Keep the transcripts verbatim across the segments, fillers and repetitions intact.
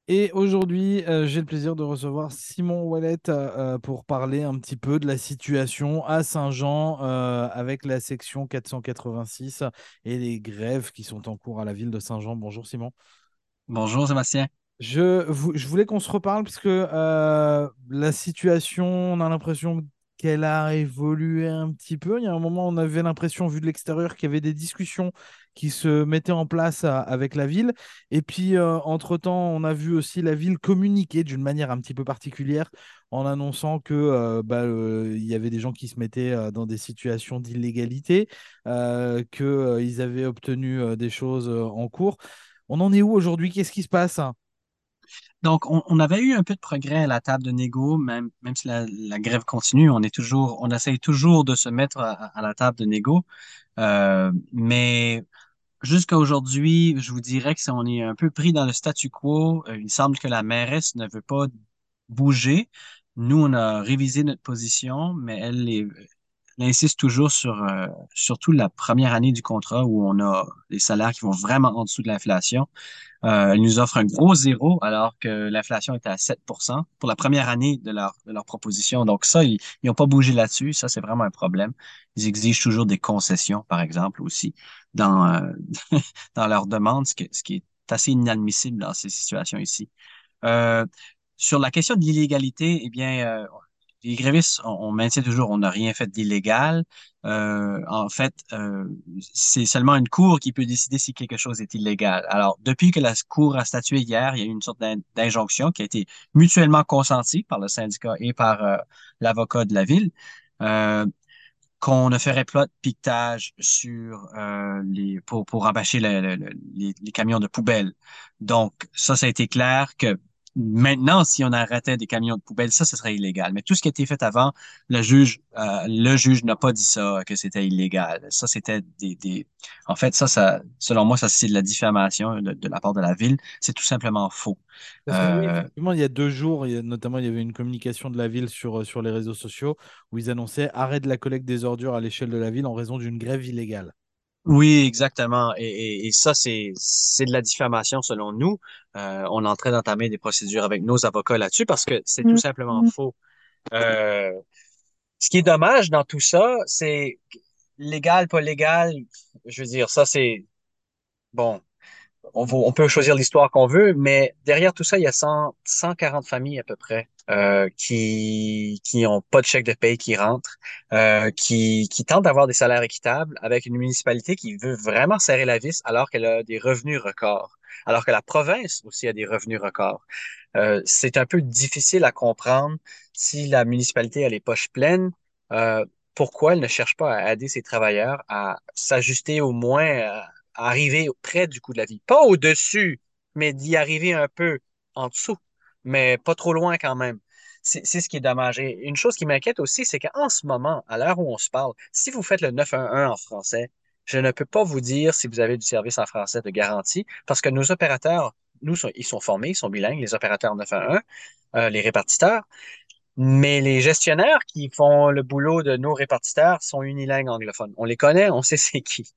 Et aujourd'hui, euh, j'ai le plaisir de recevoir Simon Wallet euh, euh, pour parler un petit peu de la situation à Saint-Jean euh, avec la section quatre cent quatre-vingt-six et les grèves qui sont en cours à la ville de Saint-Jean. Bonjour Simon. Bonjour Sébastien. Je, vou- je voulais qu'on se reparle parce que euh, la situation, on a l'impression qu'elle a évolué un petit peu. Il y a un moment, on avait l'impression, vu de l'extérieur, qu'il y avait des discussions qui se mettaient en place à- avec la ville. Et puis, euh, entre-temps, on a vu aussi la ville communiquer d'une manière un petit peu particulière en annonçant que euh, bah, euh, il y avait des gens qui se mettaient euh, dans des situations d'illégalité, euh, qu'ils avaient obtenu euh, des choses euh, en cours. On en est où aujourd'hui? Qu'est-ce qui se passe? Donc, on, on avait eu un peu de progrès à la table de négo, même, même si la, la grève continue, on est toujours, on essaye toujours de se mettre à, à la table de négo. Euh, mais jusqu'à aujourd'hui, je vous dirais que ça, on est un peu pris dans le statu quo. Euh, il semble que la mairesse ne veut pas bouger. Nous, on a révisé notre position, mais elle, est- elle insiste toujours sur, euh, surtout la première année du contrat où on a des salaires qui vont vraiment en dessous de l'inflation. Euh, elle nous offre un gros zéro alors que l'inflation était à sept pour cent pour la première année de leur, de leur proposition. Donc ça, ils n'ont pas bougé là-dessus. Ça, c'est vraiment un problème. Ils exigent toujours des concessions, par exemple, aussi, dans, euh, dans leurs demandes, ce qui, ce qui est assez inadmissible dans ces situations ici. Euh, Sur la question de l'illégalité, eh bien, euh, les grévistes, on, on maintient toujours, on n'a rien fait d'illégal. Euh, en fait, euh, c'est seulement une cour qui peut décider si quelque chose est illégal. Alors, depuis que la cour a statué hier, il y a eu une sorte d'in- d'injonction qui a été mutuellement consentie par le syndicat et par euh, l'avocat de la ville. Euh, qu'on ne ferait pas de piquetage sur euh, les pour pour rabâcher le- le- le- les, les camions de poubelle. Donc ça, ça a été clair que maintenant, si on arrêtait des camions de poubelle, ça, ce serait illégal. Mais tout ce qui a été fait avant, le juge euh, le juge n'a pas dit ça que c'était illégal. Ça, c'était des, des en fait ça ça selon moi ça c'est de la diffamation de, de la part de la ville. C'est tout simplement faux. Parce que oui, Euh, effectivement, il y a deux jours, il y a- notamment, il y avait une communication de la ville sur, euh, sur les réseaux sociaux où ils annonçaient arrêt de la collecte des ordures à l'échelle de la ville en raison d'une grève illégale. Oui, exactement. Et, et- et ça, c'est, c'est de la diffamation selon nous. Euh, on est en train d'entamer des procédures avec nos avocats là-dessus parce que c'est tout simplement faux. Euh, Ce qui est dommage dans tout ça, c'est légal, pas légal. Je veux dire, ça, c'est bon. On, va- on peut choisir l'histoire qu'on veut, mais derrière tout ça, il y a cent, cent quarante familles à peu près euh, qui qui ont pas de chèque de paye qui rentrent, euh, qui qui tentent d'avoir des salaires équitables avec une municipalité qui veut vraiment serrer la vis alors qu'elle a des revenus records, alors que la province aussi a des revenus records. Euh, c'est un peu difficile à comprendre si la municipalité a les poches pleines. euh, Pourquoi elle ne cherche pas à aider ses travailleurs à s'ajuster au moins à, à arriver près du coût de la vie? Pas au-dessus, mais d'y arriver un peu en dessous, mais pas trop loin quand même. C'est c'est ce qui est dommage. Et une chose qui m'inquiète aussi, c'est qu'en ce moment, à l'heure où on se parle, si vous faites le neuf un un en français, je ne peux pas vous dire si vous avez du service en français de garantie parce que nos opérateurs nous, sont- ils sont formés, ils sont bilingues, les opérateurs neuf un un, euh, les répartiteurs, mais les gestionnaires qui font le boulot de nos répartiteurs sont unilingues anglophones. On les connaît, on sait c'est qui.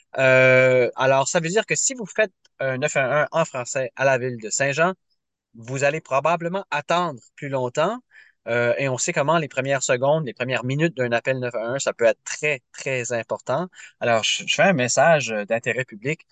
Euh, alors, ça veut dire que si vous faites un neuf un un en français à la ville de Saint-Jean, vous allez probablement attendre plus longtemps. Euh, et on sait comment les premières secondes, les premières minutes d'un appel neuf un un, ça peut être très, très important. Alors, je, je fais un message d'intérêt public.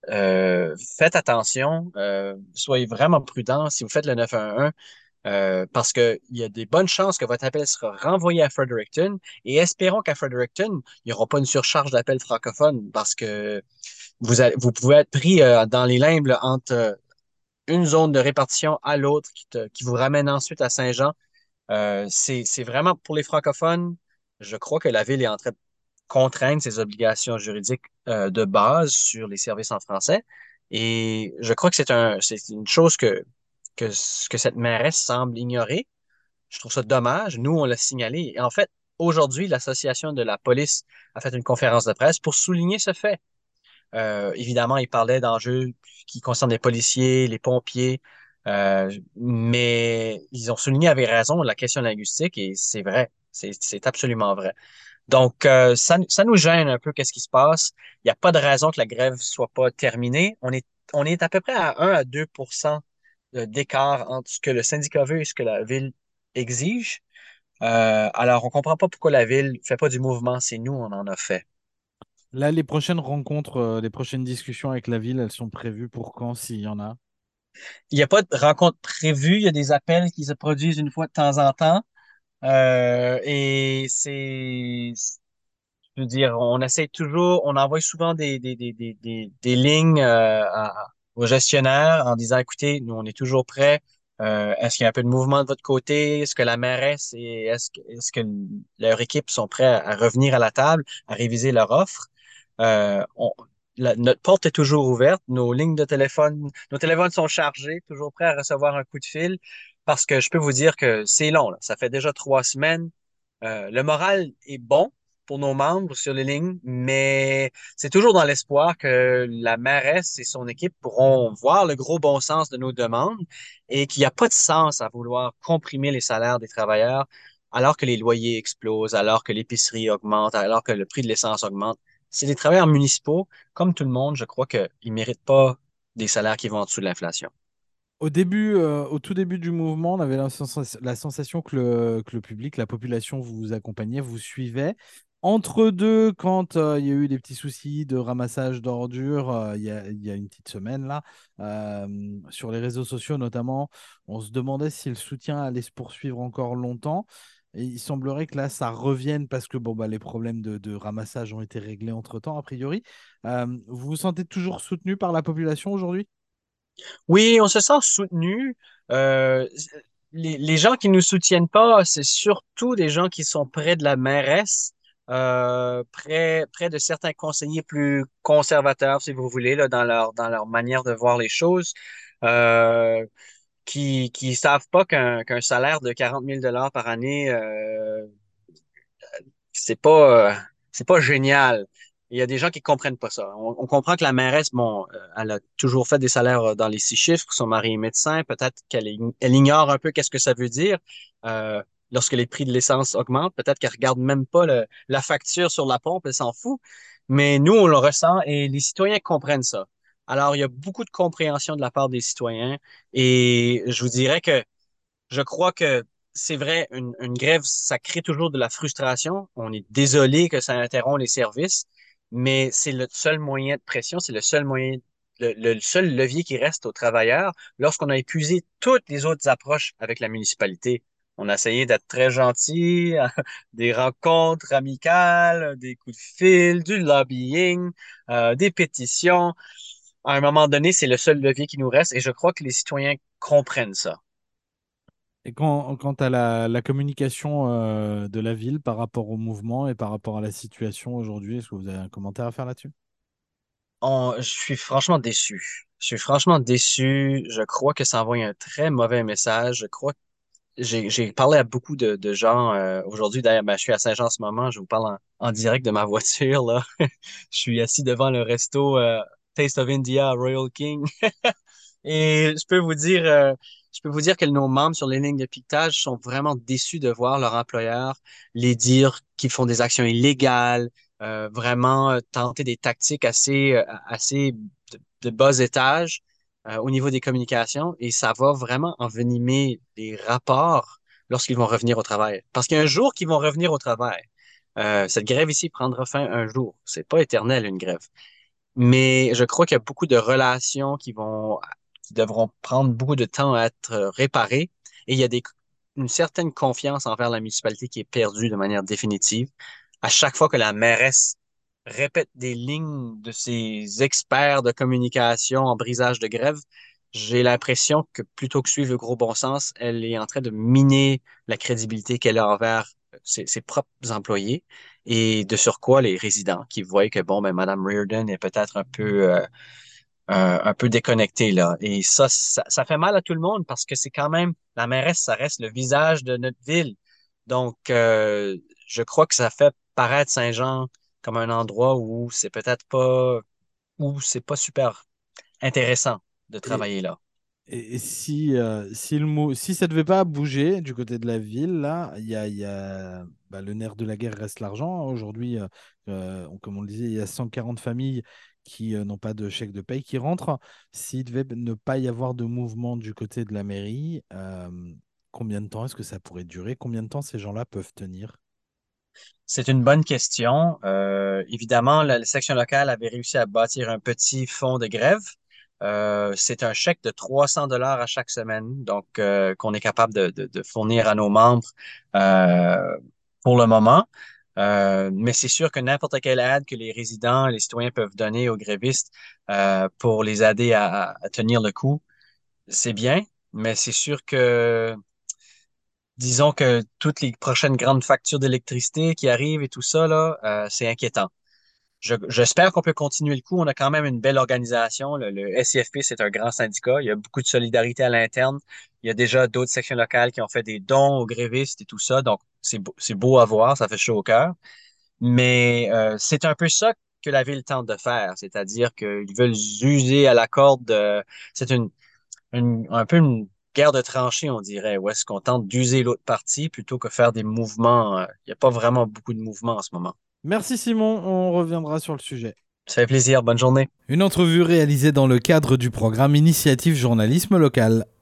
Euh, faites attention, euh, soyez vraiment prudents si vous faites le neuf un un, euh, parce qu'il y a des bonnes chances que votre appel sera renvoyé à Fredericton et espérons qu'à Fredericton, il n'y aura pas une surcharge d'appels francophones parce que vous, allez- vous pouvez être pris euh, dans les limbes là, entre euh, une zone de répartition à l'autre qui, te- qui vous ramène ensuite à Saint-Jean. Euh, c'est, c'est vraiment pour les francophones, je crois que la ville est en train de contraindre ses obligations juridiques euh, de base sur les services en français. Et je crois que c'est un, c'est une chose que, que, que cette mairesse semble ignorer. Je trouve ça dommage. Nous, on l'a signalé. Et en fait, aujourd'hui, l'Association de la police a fait une conférence de presse pour souligner ce fait. Euh, évidemment, il parlait d'enjeux qui concernent les policiers, les pompiers, euh, mais ils ont souligné avec raison la question linguistique et c'est vrai, c'est c'est absolument vrai. Donc, euh, ça, ça nous gêne un peu qu'est-ce qui se passe. Il n'y a pas de raison que la grève soit pas terminée. On est, on est à peu près à un à deux pour cent euh, d'écart entre ce que le syndicat veut et ce que la ville exige. Euh, alors, on comprend pas pourquoi la ville fait pas du mouvement. C'est nous, on en a fait. Là, les prochaines rencontres, euh, les prochaines discussions avec la ville, elles sont prévues pour quand, s'il y en a? Il n'y a pas de rencontre prévue. Il y a des appels qui se produisent une fois de temps en temps. Euh, et c'est, je veux dire, on essaie toujours, on envoie souvent des, des, des, des, des, des lignes euh, à- aux gestionnaires en disant, écoutez, nous, on est toujours prêts. Euh, est-ce qu'il y a un peu de mouvement de votre côté? Est-ce que la mairesse et est-ce que, est-ce que leur équipe sont prêts à, à revenir à la table, à réviser leur offre? Euh, on- la- notre porte est toujours ouverte. Nos lignes de téléphone, nos téléphones sont chargés, toujours prêts à recevoir un coup de fil parce que je peux vous dire que c'est long, là. Ça fait déjà trois semaines. Euh, le moral est bon pour nos membres sur les lignes, mais c'est toujours dans l'espoir que la mairesse et son équipe pourront voir le gros bon sens de nos demandes et qu'il n'y a pas de sens à vouloir comprimer les salaires des travailleurs alors que les loyers explosent, alors que l'épicerie augmente, alors que le prix de l'essence augmente. C'est des travailleurs municipaux, comme tout le monde, je crois qu'ils ne méritent pas des salaires qui vont en dessous de l'inflation. Au début, euh, au tout début du mouvement, on avait la, sens- la sensation que le, que le public, la population vous accompagnait, vous suivait. Entre deux, quand euh, il y a eu des petits soucis de ramassage d'ordures, euh, il y a, il y a une petite semaine là, euh, sur les réseaux sociaux notamment, on se demandait si le soutien allait se poursuivre encore longtemps. Et il semblerait que là, ça revienne parce que bon, bah, les problèmes de, de ramassage ont été réglés entre-temps, a priori. Euh, vous vous sentez toujours soutenu par la population aujourd'hui? Oui, on se sent soutenu. Euh, les, les gens qui nous soutiennent pas, c'est surtout des gens qui sont près de la mairesse, euh, près, près de certains conseillers plus conservateurs, si vous voulez, là, dans leur, dans leur manière de voir les choses, euh, qui, qui savent pas qu'un, qu'un salaire de quarante mille dollars par année, euh, c'est pas, euh, c'est pas génial. Il y a des gens qui comprennent pas ça. On, on comprend que la mairesse, bon, euh, elle a toujours fait des salaires euh, dans les six chiffres. Son mari est médecin. Peut-être qu'elle ign- elle ignore un peu qu'est-ce que ça veut dire euh, lorsque les prix de l'essence augmentent. Peut-être qu'elle regarde même pas le- la facture sur la pompe. Elle s'en fout. Mais nous, on le ressent et les citoyens comprennent ça. Alors, il y a beaucoup de compréhension de la part des citoyens et je vous dirais que je crois que c'est vrai, une, une grève, ça crée toujours de la frustration. On est désolé que ça interrompt les services, mais c'est le seul moyen de pression, c'est le seul moyen, le, le seul levier qui reste aux travailleurs lorsqu'on a épuisé toutes les autres approches avec la municipalité. On a essayé d'être très gentil, des rencontres amicales, des coups de fil, du lobbying, euh, des pétitions. À un moment donné, c'est le seul levier qui nous reste et je crois que les citoyens comprennent ça. Et quand, quant à la, la communication euh, de la ville par rapport au mouvement et par rapport à la situation aujourd'hui, est-ce que vous avez un commentaire à faire là-dessus? On- je suis franchement déçu. Je suis franchement déçu. Je crois que ça envoie un très mauvais message. Je crois que j'ai j'ai parlé à beaucoup de, de gens euh, aujourd'hui. D'ailleurs, ben, je suis à Saint-Jean en ce moment. Je vous parle en, en direct de ma voiture, là. Je suis assis devant le resto euh, Taste of India à Royal King. Et je peux vous dire, euh, je peux vous dire que nos membres sur les lignes de piquetage sont vraiment déçus de voir leur employeur les dire qu'ils font des actions illégales, euh, vraiment euh, tenter des tactiques assez, euh, assez de, de bas étage euh, au niveau des communications. Et ça va vraiment envenimer les rapports lorsqu'ils vont revenir au travail. Parce qu'il y a un jour qu'ils vont revenir au travail. Euh, cette grève ici prendra fin un jour. C'est pas éternel, une grève. Mais je crois qu'il y a beaucoup de relations qui vont, qui devront prendre beaucoup de temps à être réparées. Et il y a des, une certaine confiance envers la municipalité qui est perdue de manière définitive. À chaque fois que la mairesse répète des lignes de ses experts de communication en brisage de grève, j'ai l'impression que plutôt que suivre le gros bon sens, elle est en train de miner la crédibilité qu'elle a envers ses, ses propres employés et de surcroît les résidents qui voient que bon ben Madame Reardon est peut-être un peu euh, un, un peu déconnectée là et ça, ça ça fait mal à tout le monde parce que c'est quand même la mairesse ça reste le visage de notre ville donc euh, je crois que ça fait paraître Saint-Jean comme un endroit où c'est peut-être pas où c'est pas super intéressant de Et, travailler là. et- et si, euh, si, le mot, si ça ne devait pas bouger du côté de la ville, là, il y a, il y a- bah, le nerf de la guerre reste l'argent. Aujourd'hui, euh, euh, on- comme on le disait, il y a cent quarante familles qui euh, n'ont pas de chèque de paye qui rentrent. S'il devait ne pas y avoir de mouvement du côté de la mairie, euh, combien de temps est-ce que ça pourrait durer? Combien de temps ces gens-là peuvent tenir? C'est une bonne question. Euh, évidemment, la, la section locale avait réussi à bâtir un petit fonds de grève. Euh, c'est un chèque de trois cents dollars à chaque semaine, donc euh, qu'on est capable de, de- de fournir à nos membres euh, pour le moment. Euh, mais c'est sûr que n'importe quelle aide que les résidents, les citoyens peuvent donner aux grévistes euh, pour les aider à, à tenir le coup, c'est bien. Mais c'est sûr que disons que toutes les prochaines grandes factures d'électricité qui arrivent et tout ça, là, euh, c'est inquiétant. Je- j'espère qu'on peut continuer le coup. On a quand même une belle organisation. Le, le S I F P, c'est un grand syndicat. Il y a beaucoup de solidarité à l'interne. Il y a déjà d'autres sections locales qui ont fait des dons aux grévistes et tout ça. Donc, c'est beau, c'est beau à voir. Ça fait chaud au cœur. Mais euh, c'est un peu ça que la ville tente de faire. C'est-à-dire qu'ils veulent user à la corde. euh, c'est une une- un peu une guerre de tranchées, on dirait, où est-ce qu'on tente d'user l'autre partie plutôt que faire des mouvements. euh, Il n'y a pas vraiment beaucoup de mouvements en ce moment. Merci Simon, on reviendra sur le sujet. Ça fait plaisir. Bonne journée. Une entrevue réalisée dans le cadre du programme Initiative Journalisme Local.